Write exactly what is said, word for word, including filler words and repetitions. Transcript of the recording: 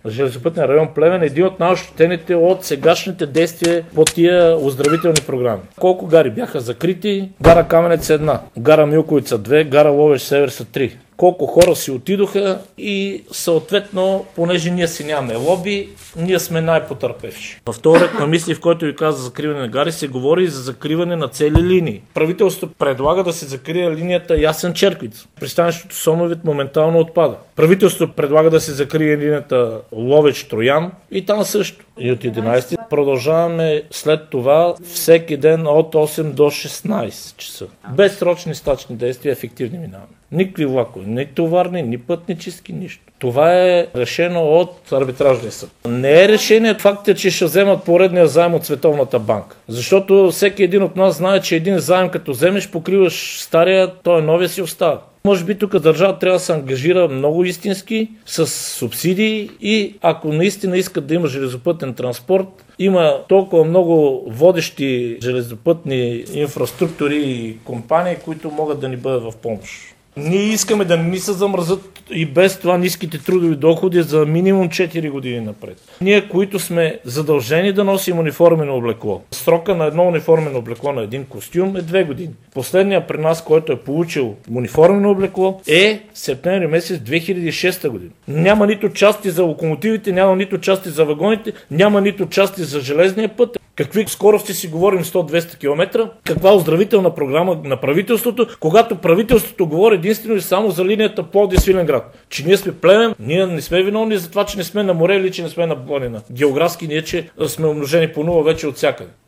железопътния район Плевен е един от най-ощетените от сегашните действия по тия оздравителни програми. Колко гари бяха закрити? Гара Каменец една, гара Милковица две, гара Ловеч Север са три. Колко хора си отидоха и съответно, понеже ние си нямаме лоби, ние сме най-потърпевши. В този ред на мисли, в който ви каза за закриване на гари, се говори и за закриване на цели линии. Правителството предлага да се закрие линията Ясен Черквица. Пристанището Сомовит моментално отпада. Правителството предлага да се закрие линията Ловеч Троян и там също. И от единайсети продължаваме след това всеки ден от осем до шестнайсет часа. Без срочни стачни действия, ефективни минаваме. Никакви влакове, ни товарни, ни пътнически, нищо. Това е решено от арбитражния съд. Не е решение факта, че ще вземат поредния заем от Световната банка. Защото всеки един от нас знае, че един заем като вземеш, покриваш стария, той новия си остава. Може би тук държава трябва да се ангажира много истински с субсидии и ако наистина искат да има железопътен транспорт, има толкова много водещи железопътни инфраструктури и компании, които могат да ни бъдат в помощ. Ние искаме да не ни се замръзат и без това ниските трудови доходи за минимум четири години напред. Ние, които сме задължени да носим униформено облекло, срока на едно униформено облекло на един костюм е две години. Последният при нас, който е получил униформено облекло, е септември месец две хиляди и шеста година. Няма нито части за локомотивите, няма нито части за вагоните, няма нито части за железния път. Какви скорости си говорим сто-двеста километра? Каква оздравителна програма на правителството, когато правителството говори единствено и само за линията Пловдив-Свиленград? Че ние сме Плевен, ние не сме виновни за това, че не сме на море или че не сме на планина. Географски ние, че сме умножени по нула вече от всякъде.